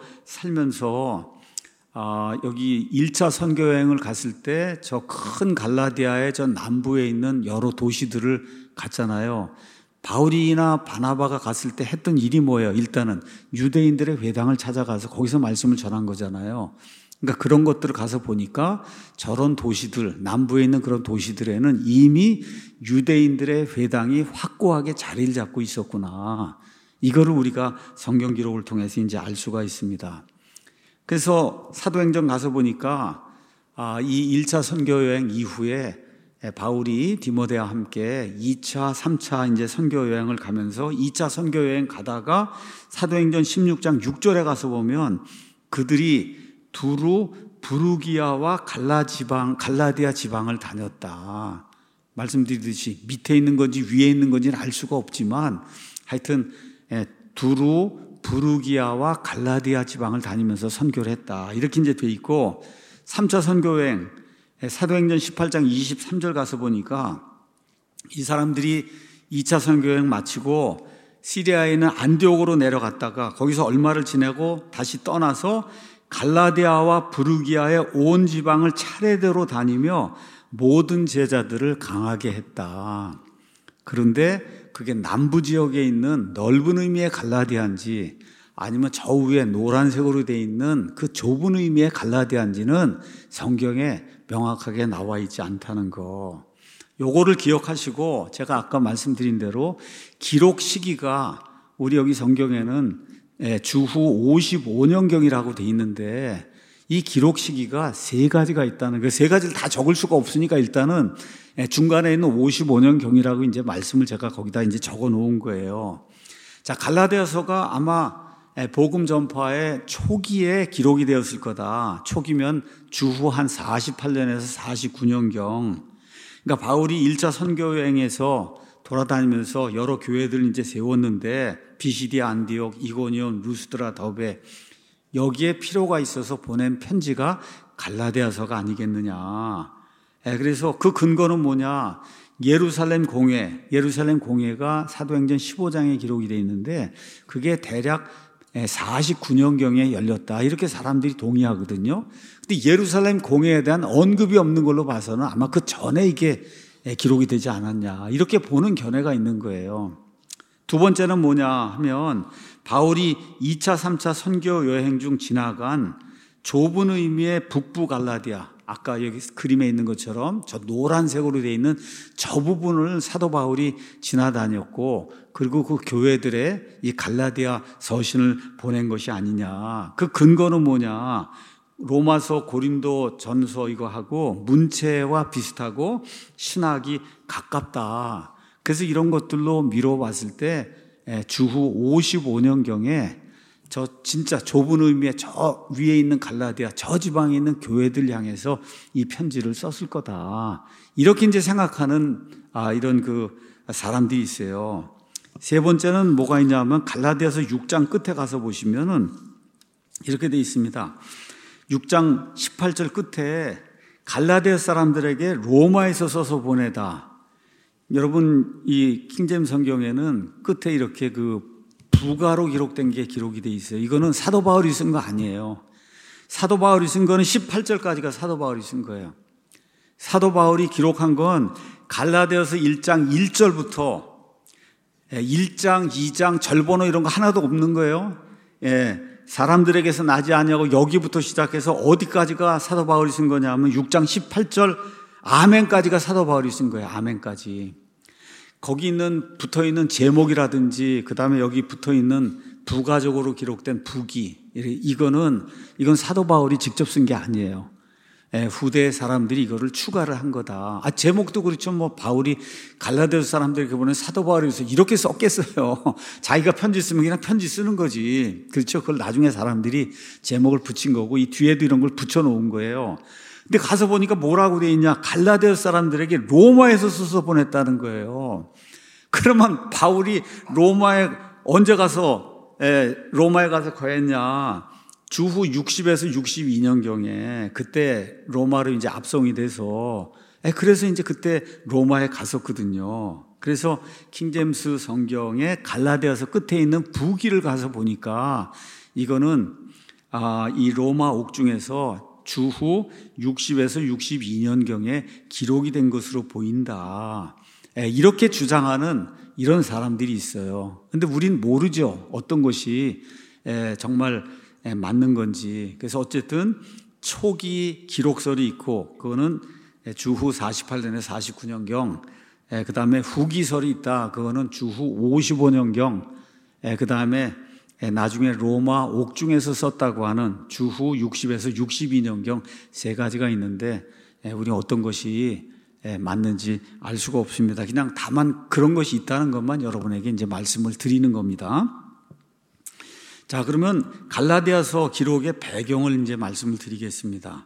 살면서 아, 여기 일 차 선교 여행을 갔을 때 저 큰 갈라디아의 저 남부에 있는 여러 도시들을 갔잖아요. 바울이나 바나바가 갔을 때 했던 일이 뭐예요? 일단은 유대인들의 회당을 찾아가서 거기서 말씀을 전한 거잖아요. 그러니까 그런 것들을 가서 보니까 저런 도시들, 남부에 있는 그런 도시들에는 이미 유대인들의 회당이 확고하게 자리를 잡고 있었구나. 이거를 우리가 성경 기록을 통해서 이제 알 수가 있습니다. 그래서 사도행전 가서 보니까 이 일 차 선교 여행 이후에 바울이 디모데와 함께 이 차, 삼 차 이제 선교 여행을 가면서 이 차 선교 여행 가다가 사도행전 십육 장 육 절에 가서 보면 그들이 두루 부르기아와 갈라 지방, 갈라디아 지방을 다녔다. 말씀드리듯이 밑에 있는 건지 위에 있는 건지는 알 수가 없지만 하여튼 두루 부르기아와 갈라디아 지방을 다니면서 선교를 했다. 이렇게 이제 돼 있고, 삼 차 선교 여행 사도행전 십팔 장 이십삼 절 가서 보니까 이 사람들이 이 차 선교 여행 마치고 시리아에 있는 안디옥으로 내려갔다가 거기서 얼마를 지내고 다시 떠나서 갈라디아와 부르기아의 온 지방을 차례대로 다니며 모든 제자들을 강하게 했다. 그런데 그게 남부 지역에 있는 넓은 의미의 갈라디아인지 아니면 저 위에 노란색으로 되어 있는 그 좁은 의미의 갈라디아인지는 성경에 명확하게 나와 있지 않다는 거. 요거를 기억하시고, 제가 아까 말씀드린 대로 기록 시기가 우리 여기 성경에는 주후 오십오 년경이라고 돼 있는데 이 기록 시기가 세 가지가 있다는, 그 세 가지를 다 적을 수가 없으니까 일단은 중간에 있는 오십오 년경이라고 이제 말씀을 제가 거기다 이제 적어 놓은 거예요. 자, 갈라디아서가 아마 복음 전파의 초기에 기록이 되었을 거다. 초기면 주후 한 사십팔 년에서 사십구 년경. 그러니까 바울이 일 차 선교 여행에서 돌아다니면서 여러 교회들을 이제 세웠는데 비시디아, 안디옥, 이고니온, 루스드라, 더베, 여기에 필요가 있어서 보낸 편지가 갈라디아서가 아니겠느냐. 그래서 그 근거는 뭐냐? 예루살렘 공회, 예루살렘 공회가 사도행전 십오 장에 기록이 되어 있는데 그게 대략 사십구 년경에 열렸다. 이렇게 사람들이 동의하거든요. 근데 예루살렘 공회에 대한 언급이 없는 걸로 봐서는 아마 그 전에 이게 기록이 되지 않았냐. 이렇게 보는 견해가 있는 거예요. 두 번째는 뭐냐 하면 바울이 이 차, 삼 차 선교 여행 중 지나간 좁은 의미의 북부 갈라디아, 아까 여기 그림에 있는 것처럼 저 노란색으로 되어 있는 저 부분을 사도 바울이 지나다녔고, 그리고 그 교회들의 이 갈라디아 서신을 보낸 것이 아니냐. 그 근거는 뭐냐? 로마서, 고린도 전서 이거 하고 문체와 비슷하고 신학이 가깝다. 그래서 이런 것들로 미뤄봤을 때 주후 오십오 년경에 저 진짜 좁은 의미의 저 위에 있는 갈라디아 저 지방에 있는 교회들 향해서 이 편지를 썼을 거다. 이렇게 이제 생각하는 아, 이런 그 사람들이 있어요. 세 번째는 뭐가 있냐면 갈라디아서 육 장 끝에 가서 보시면은 이렇게 돼 있습니다. 육 장 십팔 절 끝에 갈라디아 사람들에게 로마에서 써서 보내다. 여러분 이 킹제임스 성경에는 끝에 이렇게 그 부가로 기록된 게 기록이 돼 있어요. 이거는 사도 바울이 쓴 거 아니에요. 사도 바울이 쓴 거는 십팔 절까지가 사도 바울이 쓴 거예요. 사도 바울이 기록한 건 갈라디아서 일 장 일 절부터 일 장, 이 장 절번호 이런 거 하나도 없는 거예요. 예, 사람들에게서 나지 아니하고 여기부터 시작해서 어디까지가 사도 바울이 쓴 거냐면 육 장 십팔 절 아멘까지가 사도 바울이 쓴 거예요. 아멘까지. 거기 있는 붙어 있는 제목이라든지 그 다음에 여기 붙어 있는 부가적으로 기록된 부기, 이거는 이건 사도 바울이 직접 쓴 게 아니에요. 예, 후대 사람들이 이거를 추가를 한 거다. 아, 제목도 그렇죠. 뭐 바울이 갈라디아 사람들에게 보낸 사도 바울에서 이렇게 썼겠어요. 자기가 편지 쓰면 그냥 편지 쓰는 거지. 그렇죠. 그걸 나중에 사람들이 제목을 붙인 거고 이 뒤에도 이런 걸 붙여 놓은 거예요. 근데 가서 보니까 뭐라고 돼 있냐? 갈라디아 사람들에게 로마에서 써서 보냈다는 거예요. 그러면 바울이 로마에 언제 가서 에, 로마에 가서 거했냐? 주후 육십에서 육십이 년경에 그때 로마로 이제 압송이 돼서 에, 그래서 이제 그때 로마에 갔었거든요. 그래서 킹제임스 성경에 갈라디아서 끝에 있는 부기를 가서 보니까 이거는 아, 이 로마 옥중에서 주후 육십에서 육십이 년경에 기록이 된 것으로 보인다. 이렇게 주장하는 이런 사람들이 있어요. 근데 우린 모르죠. 어떤 것이 정말 맞는 건지. 그래서 어쨌든 초기 기록설이 있고 그거는 주후 사십팔 년에서 사십구 년경, 그 다음에 후기설이 있다. 그거는 주후 오십오 년경, 그 다음에 나중에 로마 옥중에서 썼다고 하는 주후 육십에서 육십이 년경 세 가지가 있는데 우리 어떤 것이 맞는지 알 수가 없습니다. 그냥 다만 그런 것이 있다는 것만 여러분에게 이제 말씀을 드리는 겁니다. 자, 그러면 갈라디아서 기록의 배경을 이제 말씀을 드리겠습니다.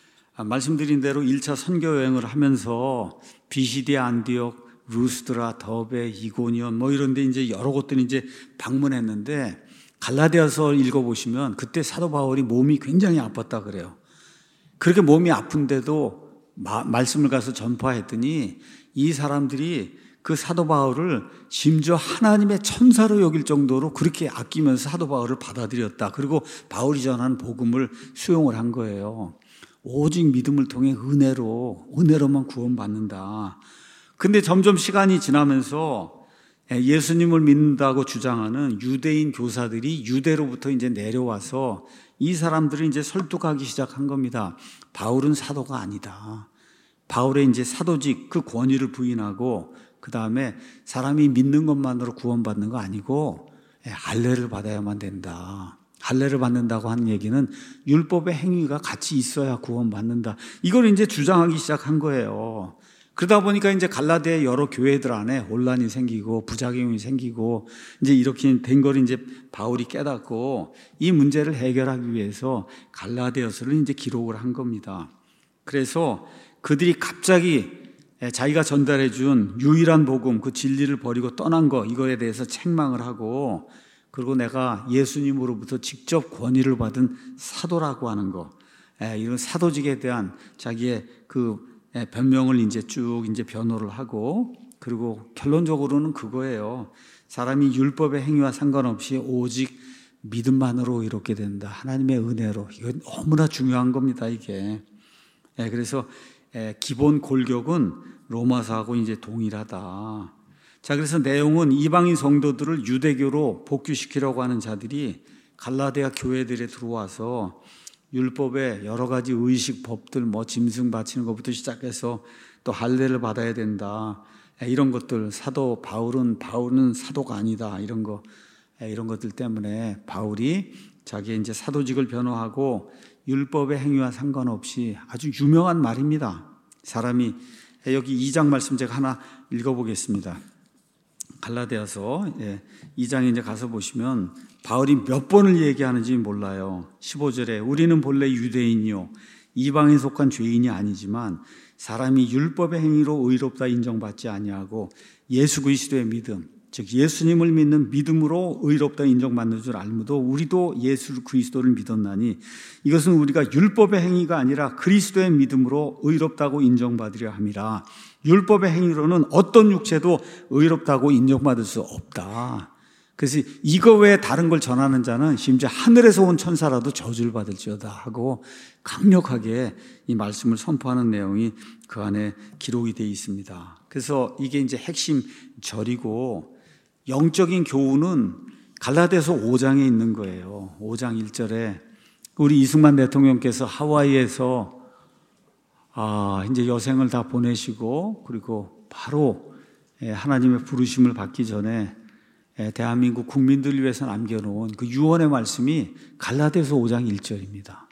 말씀드린 대로 일 차 선교 여행을 하면서 비시디아, 안디옥, 루스드라, 더베, 이고니온 뭐 이런 데 이제 여러 곳들 이제 방문했는데 갈라디아서 읽어보시면 그때 사도 바울이 몸이 굉장히 아팠다 그래요. 그렇게 몸이 아픈데도 마, 말씀을 가서 전파했더니 이 사람들이 그 사도 바울을 심지어 하나님의 천사로 여길 정도로 그렇게 아끼면서 사도 바울을 받아들였다. 그리고 바울이 전하는 복음을 수용을 한 거예요. 오직 믿음을 통해 은혜로, 은혜로만 구원받는다. 근데 점점 시간이 지나면서 예수님을 믿는다고 주장하는 유대인 교사들이 유대로부터 이제 내려와서 이 사람들을 이제 설득하기 시작한 겁니다. 바울은 사도가 아니다. 바울의 이제 사도직 그 권위를 부인하고 그 다음에 사람이 믿는 것만으로 구원받는 거 아니고 할례를 받아야만 된다. 할례를 받는다고 하는 얘기는 율법의 행위가 같이 있어야 구원받는다. 이걸 이제 주장하기 시작한 거예요. 그러다 보니까 이제 갈라디아 여러 교회들 안에 혼란이 생기고 부작용이 생기고 이제 이렇게 된 걸 이제 바울이 깨닫고 이 문제를 해결하기 위해서 갈라디아서를 이제 기록을 한 겁니다. 그래서 그들이 갑자기 자기가 전달해 준 유일한 복음, 그 진리를 버리고 떠난 거, 이거에 대해서 책망을 하고, 그리고 내가 예수님으로부터 직접 권위를 받은 사도라고 하는 거, 이런 사도직에 대한 자기의 그 변명을 이제 쭉 이제 변호를 하고, 그리고 결론적으로는 그거예요. 사람이 율법의 행위와 상관없이 오직 믿음만으로 이렇게 된다. 하나님의 은혜로. 이건 너무나 중요한 겁니다, 이게. 그래서 기본 골격은 로마서하고 이제 동일하다. 자, 그래서 내용은 이방인 성도들을 유대교로 복귀시키려고 하는 자들이 갈라디아 교회들에 들어와서 율법의 여러 가지 의식 법들, 뭐 짐승 바치는 것부터 시작해서 또 할례를 받아야 된다. 이런 것들, 사도 바울은 바울은 사도가 아니다. 이런 거, 이런 것들 때문에 바울이 자기의 이제 사도직을 변호하고 율법의 행위와 상관없이 아주 유명한 말입니다. 사람이 여기 이 장 말씀 제가 하나 읽어보겠습니다. 갈라디아서 이 장에 이제 가서 보시면 바울이 몇 번을 얘기하는지 몰라요. 십오 절에 우리는 본래 유대인이요 이방에 속한 죄인이 아니지만 사람이 율법의 행위로 의롭다 인정받지 아니하고 예수 그리스도의 믿음, 즉 예수님을 믿는 믿음으로 의롭다 인정받는 줄 알므로 우리도 예수 그리스도를 믿었나니 이것은 우리가 율법의 행위가 아니라 그리스도의 믿음으로 의롭다고 인정받으려 함이라. 율법의 행위로는 어떤 육체도 의롭다고 인정받을 수 없다. 그래서 이거 외에 다른 걸 전하는 자는 심지어 하늘에서 온 천사라도 저주를 받을지어다 하고 강력하게 이 말씀을 선포하는 내용이 그 안에 기록이 되어 있습니다. 그래서 이게 이제 핵심 절이고 영적인 교훈은 갈라디아서 오 장에 있는 거예요. 오 장 일 절에 우리 이승만 대통령께서 하와이에서 아, 이제 여생을 다 보내시고 그리고 바로 하나님의 부르심을 받기 전에 대한민국 국민들을 위해서 남겨놓은 그 유언의 말씀이 갈라디아서 오 장 일 절입니다.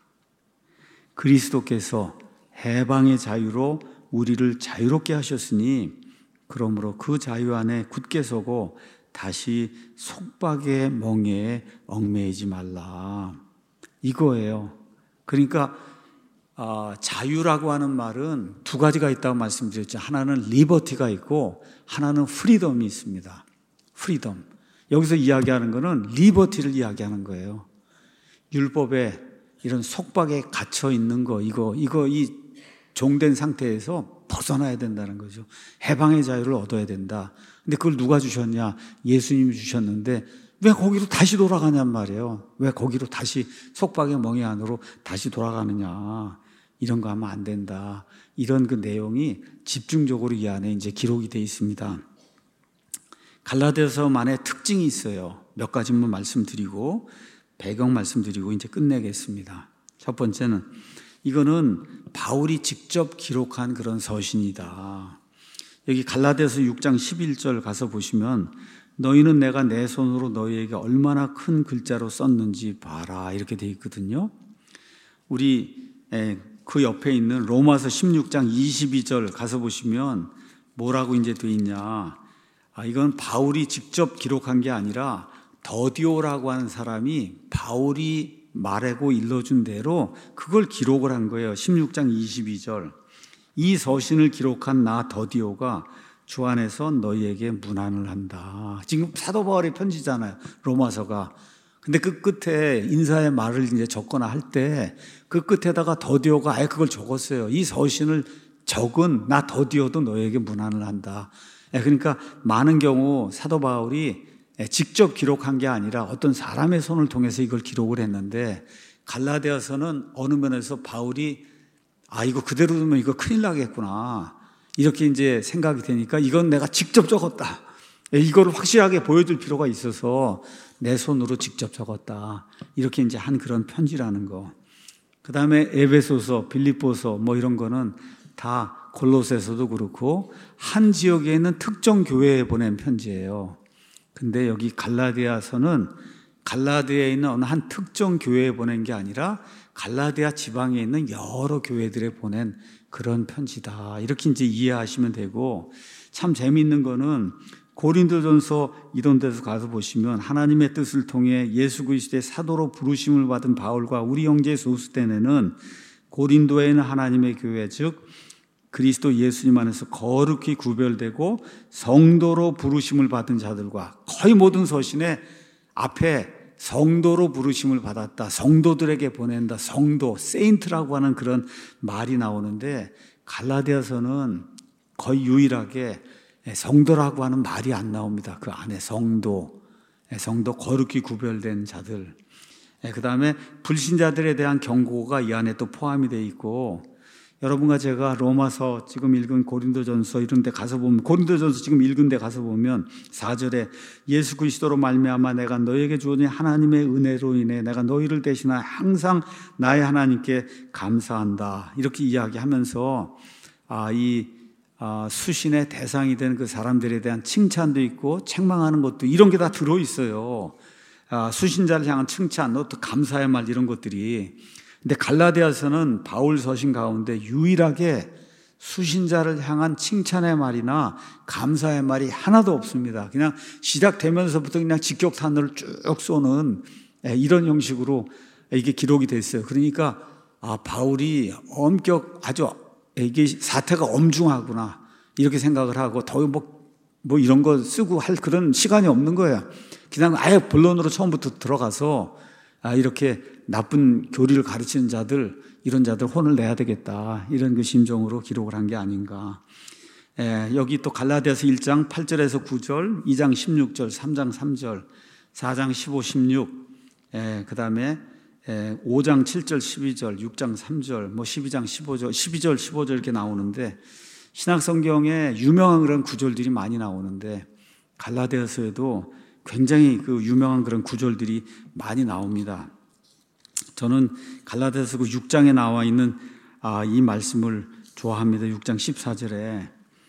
그리스도께서 해방의 자유로 우리를 자유롭게 하셨으니 그러므로 그 자유 안에 굳게 서고 다시 속박의 멍에에 얽매이지 말라. 이거예요. 그러니까 어, 자유라고 하는 말은 두 가지가 있다고 말씀드렸죠. 하나는 리버티가 있고 하나는 프리덤이 있습니다. 프리덤. 여기서 이야기하는 거는 리버티를 이야기하는 거예요. 율법에 이런 속박에 갇혀 있는 거, 이거, 이거, 이 종된 상태에서 벗어나야 된다는 거죠. 해방의 자유를 얻어야 된다. 근데 그걸 누가 주셨냐? 예수님이 주셨는데 왜 거기로 다시 돌아가냔 말이에요. 왜 거기로 다시 속박의 멍에 안으로 다시 돌아가느냐. 이런 거 하면 안 된다. 이런 그 내용이 집중적으로 이 안에 이제 기록이 되어 있습니다. 갈라디아서만의 특징이 있어요. 몇 가지만 말씀드리고 배경 말씀드리고 이제 끝내겠습니다. 첫 번째는 이거는 바울이 직접 기록한 그런 서신이다. 여기 갈라디아서 육 장 십일 절 가서 보시면 너희는 내가 내 손으로 너희에게 얼마나 큰 글자로 썼는지 봐라 이렇게 돼 있거든요. 우리 그 옆에 있는 로마서 십육 장 이십이 절 가서 보시면 뭐라고 이제 돼 있냐. 아, 이건 바울이 직접 기록한 게 아니라 더디오라고 하는 사람이 바울이 말하고 일러준 대로 그걸 기록을 한 거예요. 십육 장 이십이 절. 이 서신을 기록한 나 더디오가 주 안에서 너희에게 문안을 한다. 지금 사도 바울의 편지잖아요. 로마서가. 근데 그 끝에 인사의 말을 이제 적거나 할 때 그 끝에다가 더디오가 아예 그걸 적었어요. 이 서신을 적은 나 더디오도 너희에게 문안을 한다. 그러니까 많은 경우 사도 바울이 직접 기록한 게 아니라 어떤 사람의 손을 통해서 이걸 기록을 했는데 갈라디아서는 어느 면에서 바울이 아 이거 그대로 두면 이거 큰일 나겠구나 이렇게 이제 생각이 되니까 이건 내가 직접 적었다. 이걸 확실하게 보여줄 필요가 있어서 내 손으로 직접 적었다. 이렇게 이제 한 그런 편지라는 거. 그 다음에 에베소서, 빌립보서 뭐 이런 거는 다 골로새서도 그렇고 한 지역에 있는 특정 교회에 보낸 편지예요. 근데 여기 갈라디아서는 갈라디아에 있는 어느 한 특정 교회에 보낸 게 아니라 갈라디아 지방에 있는 여러 교회들에 보낸 그런 편지다. 이렇게 이제 이해하시면 되고 참 재미있는 거는 고린도전서 이런 데서 가서 보시면 하나님의 뜻을 통해 예수 그리스도의 사도로 부르심을 받은 바울과 우리 형제 소스데네는 고린도에 있는 하나님의 교회 즉 그리스도 예수님 안에서 거룩히 구별되고 성도로 부르심을 받은 자들과 거의 모든 서신에 앞에 성도로 부르심을 받았다. 성도들에게 보낸다. 성도, 세인트라고 하는 그런 말이 나오는데 갈라디아서는 거의 유일하게 성도라고 하는 말이 안 나옵니다. 그 안에 성도, 성도 거룩히 구별된 자들. 그 다음에 불신자들에 대한 경고가 이 안에 또 포함이 되어 있고 여러분과 제가 로마서 지금 읽은 고린도전서 이런 데 가서 보면, 고린도전서 지금 읽은 데 가서 보면 사 절에 예수 그리스도로 말미암아 내가 너희에게 주어진 하나님의 은혜로 인해 내가 너희를 대신하여 항상 나의 하나님께 감사한다, 이렇게 이야기하면서 아, 이 아, 수신의 대상이 된 그 사람들에 대한 칭찬도 있고 책망하는 것도, 이런 게 다 들어있어요. 아, 수신자를 향한 칭찬, 또 감사의 말, 이런 것들이. 근데 갈라디아서는 바울 서신 가운데 유일하게 수신자를 향한 칭찬의 말이나 감사의 말이 하나도 없습니다. 그냥 시작되면서부터 그냥 직격탄을 쭉 쏘는 이런 형식으로 이게 기록이 됐어요. 그러니까 아, 바울이 엄격, 아주 이게 사태가 엄중하구나, 이렇게 생각을 하고 더 뭐, 뭐 이런 거 쓰고 할 그런 시간이 없는 거예요. 그냥 아예 본론으로 처음부터 들어가서 아, 이렇게 나쁜 교리를 가르치는 자들, 이런 자들 혼을 내야 되겠다, 이런 그 심정으로 기록을 한 게 아닌가. 에, 여기 또 갈라디아서 일 장 팔 절에서 구 절, 이 장 십육 절, 삼 장 삼 절, 사 장 십오, 십육, 에, 그 다음에 오 장 칠 절, 십이 절, 육 장 삼 절, 뭐 십이 장 십오 절, 십이 절, 십오 절 이렇게 나오는데, 신약성경에 유명한 그런 구절들이 많이 나오는데 갈라디아서에도 굉장히 그 유명한 그런 구절들이 많이 나옵니다. 저는 갈라디아서 그 육 장에 나와 있는 아, 이 말씀을 좋아합니다. 육 장 십사 절에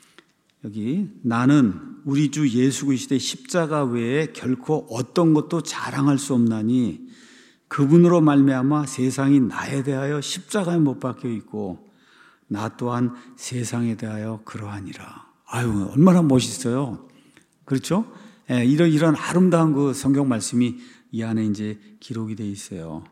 여기 나는 우리 주 예수 그리스도의 십자가 외에 결코 어떤 것도 자랑할 수 없나니 그분으로 말미암아 세상이 나에 대하여 십자가에 못 박혀 있고 나 또한 세상에 대하여 그러하니라. 아유, 얼마나 멋있어요. 그렇죠? 예, 이런 이런 아름다운 그 성경 말씀이 이 안에 이제 기록이 돼 있어요.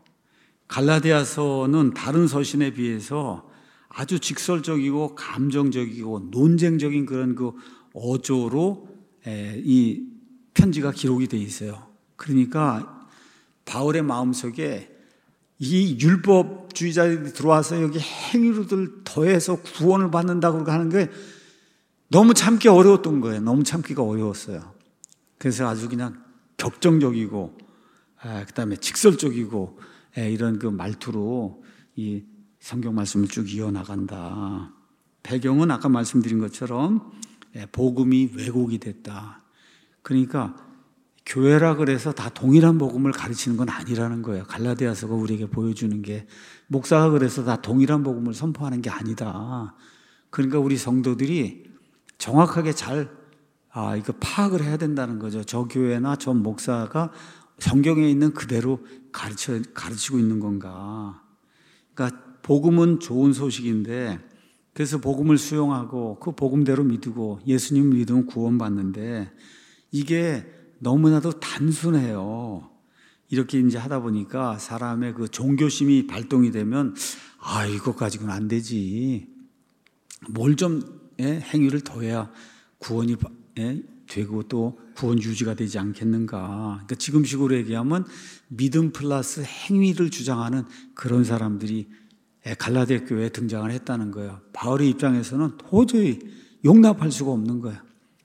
갈라디아서는 다른 서신에 비해서 아주 직설적이고 감정적이고 논쟁적인 그런 그 어조로 이 편지가 기록이 돼 있어요. 그러니까 바울의 마음속에 이 율법주의자들이 들어와서 여기 행위로들 더해서 구원을 받는다고 하는 게 너무 참기 어려웠던 거예요. 너무 참기가 어려웠어요. 그래서 아주 그냥 격정적이고 그다음에 직설적이고 이런 그 말투로 이 성경 말씀을 쭉 이어나간다. 배경은 아까 말씀드린 것처럼 복음이 왜곡이 됐다. 그러니까 교회라 그래서 다 동일한 복음을 가르치는 건 아니라는 거예요. 갈라디아서가 우리에게 보여주는 게 목사가 그래서 다 동일한 복음을 선포하는 게 아니다. 그러니까 우리 성도들이 정확하게 잘 아, 이거 파악을 해야 된다는 거죠. 저 교회나 저 목사가 성경에 있는 그대로 가르쳐, 가르치고 있는 건가. 그러니까 복음은 좋은 소식인데 그래서 복음을 수용하고 그 복음대로 믿고 예수님 믿으면 구원받는데 이게 너무나도 단순해요. 이렇게 이제 하다 보니까 사람의 그 종교심이 발동이 되면 아, 이거 가지고는 안 되지. 뭘 좀 행위를 더해야 구원이 되고 또 구원 유지가 되지 않겠는가. 그러니까 지금식으로 얘기하면 믿음 플러스 행위를 주장하는 그런 사람들이 갈라디아 교회에 등장을 했다는 거예요. 바울의 입장에서는 도저히 용납할 수가 없는 거예요.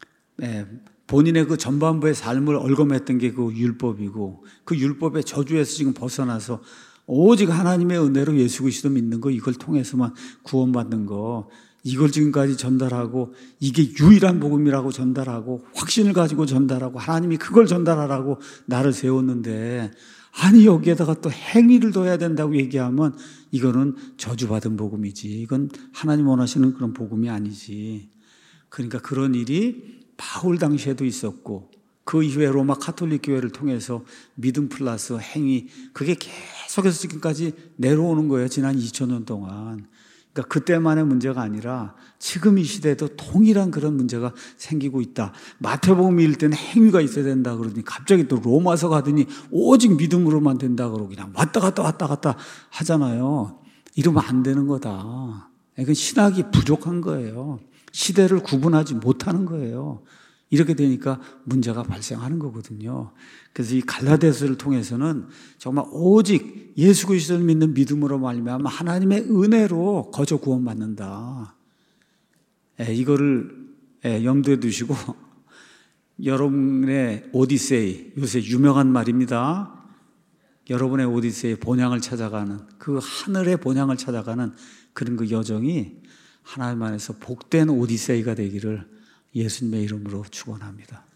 본인의 그 전반부의 삶을 얼검했던 게 그 율법이고 그 율법의 저주에서 지금 벗어나서 오직 하나님의 은혜로 예수 그리스도 믿는 거, 이걸 통해서만 구원받는 거, 이걸 지금까지 전달하고 이게 유일한 복음이라고 전달하고 확신을 가지고 전달하고 하나님이 그걸 전달하라고 나를 세웠는데 아니 여기에다가 또 행위를 둬야 된다고 얘기하면 이거는 저주받은 복음이지, 이건 하나님 원하시는 그런 복음이 아니지. 그러니까 그런 일이 바울 당시에도 있었고 그 이후에 로마 가톨릭 교회를 통해서 믿음 플러스 행위, 그게 계속해서 지금까지 내려오는 거예요. 지난 이천 년 동안. 그러니까 그때만의 문제가 아니라 지금 이 시대에도 동일한 그런 문제가 생기고 있다. 마태복음 읽을 때는 행위가 있어야 된다 그러더니 갑자기 또 로마서 가더니 오직 믿음으로만 된다 그러고 그냥 왔다 갔다 왔다 갔다 하잖아요. 이러면 안 되는 거다. 이건 신학이 부족한 거예요. 시대를 구분하지 못하는 거예요. 이렇게 되니까 문제가 발생하는 거거든요. 그래서 이 갈라디아서를 통해서는 정말 오직 예수 그리스도를 믿는 믿음으로 말미암아 하나님의 은혜로 거저 구원받는다. 예, 이거를 예, 염두에 두시고 여러분의 오디세이, 요새 유명한 말입니다. 여러분의 오디세이의 본향을 찾아가는 그 하늘의 본향을 찾아가는 그런 그 여정이 하나님 안에서 복된 오디세이가 되기를 예수님의 이름으로 축원합니다.